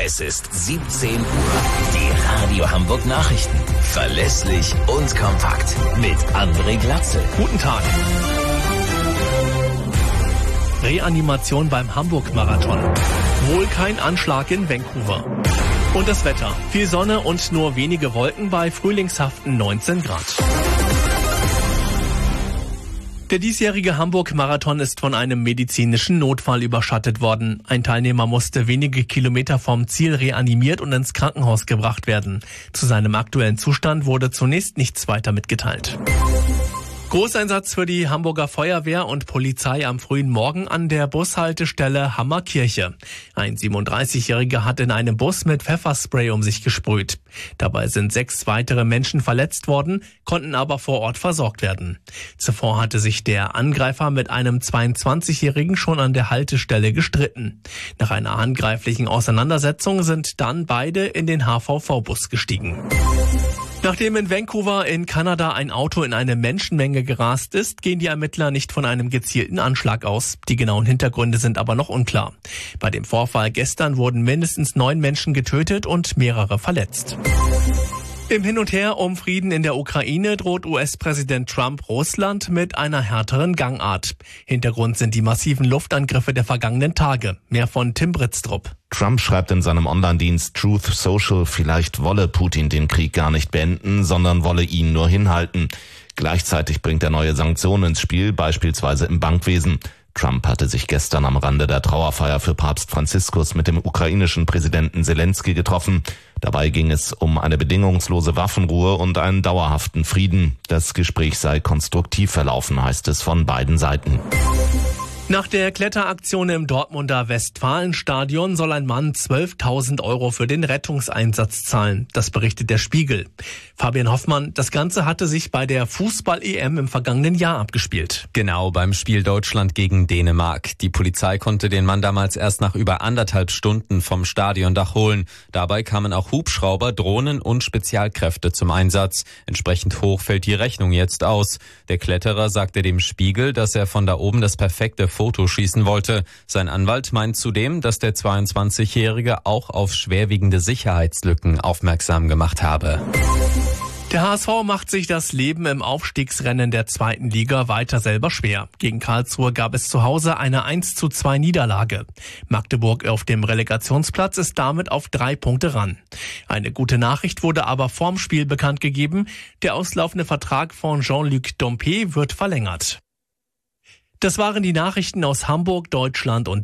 Es ist 17 Uhr. Die Radio Hamburg Nachrichten. Verlässlich und kompakt. Mit André Glatzel. Guten Tag. Reanimation beim Hamburg-Marathon. Wohl kein Anschlag in Vancouver. Und das Wetter. Viel Sonne und nur wenige Wolken bei frühlingshaften 19 Grad. Der diesjährige Hamburg-Marathon ist von einem medizinischen Notfall überschattet worden. Ein Teilnehmer musste wenige Kilometer vom Ziel reanimiert und ins Krankenhaus gebracht werden. Zu seinem aktuellen Zustand wurde zunächst nichts weiter mitgeteilt. Großeinsatz für die Hamburger Feuerwehr und Polizei am frühen Morgen an der Bushaltestelle Hammerkirche. Ein 37-Jähriger hat in einem Bus mit Pfefferspray um sich gesprüht. Dabei sind 6 weitere Menschen verletzt worden, konnten aber vor Ort versorgt werden. Zuvor hatte sich der Angreifer mit einem 22-Jährigen schon an der Haltestelle gestritten. Nach einer handgreiflichen Auseinandersetzung sind dann beide in den HVV-Bus gestiegen. Nachdem in Vancouver in Kanada ein Auto in eine Menschenmenge gerast ist, gehen die Ermittler nicht von einem gezielten Anschlag aus. Die genauen Hintergründe sind aber noch unklar. Bei dem Vorfall gestern wurden mindestens 9 Menschen getötet und mehrere verletzt. Im Hin und Her um Frieden in der Ukraine droht US-Präsident Trump Russland mit einer härteren Gangart. Hintergrund sind die massiven Luftangriffe der vergangenen Tage. Mehr von Tim Britztrup. Trump schreibt in seinem Online-Dienst Truth Social, vielleicht wolle Putin den Krieg gar nicht beenden, sondern wolle ihn nur hinhalten. Gleichzeitig bringt er neue Sanktionen ins Spiel, beispielsweise im Bankwesen. Trump hatte sich gestern am Rande der Trauerfeier für Papst Franziskus mit dem ukrainischen Präsidenten Zelensky getroffen. Dabei ging es um eine bedingungslose Waffenruhe und einen dauerhaften Frieden. Das Gespräch sei konstruktiv verlaufen, heißt es von beiden Seiten. Nach der Kletteraktion im Dortmunder Westfalenstadion soll ein Mann 12.000 € für den Rettungseinsatz zahlen. Das berichtet der Spiegel. Fabian Hoffmann, das Ganze hatte sich bei der Fußball-EM im vergangenen Jahr abgespielt. Genau, beim Spiel Deutschland gegen Dänemark. Die Polizei konnte den Mann damals erst nach über 1,5 Stunden vom Stadiondach holen. Dabei kamen auch Hubschrauber, Drohnen und Spezialkräfte zum Einsatz. Entsprechend hoch fällt die Rechnung jetzt aus. Der Kletterer sagte dem Spiegel, dass er von da oben das perfekte Foto schießen wollte. Sein Anwalt meint zudem, dass der 22-Jährige auch auf schwerwiegende Sicherheitslücken aufmerksam gemacht habe. Der HSV macht sich das Leben im Aufstiegsrennen der 2. Liga weiter selber schwer. Gegen Karlsruhe gab es zu Hause eine 1:2 Niederlage. Magdeburg auf dem Relegationsplatz ist damit auf 3 Punkte ran. Eine gute Nachricht wurde aber vorm Spiel bekannt gegeben. Der auslaufende Vertrag von Jean-Luc Dompe wird verlängert. Das waren die Nachrichten aus Hamburg, Deutschland und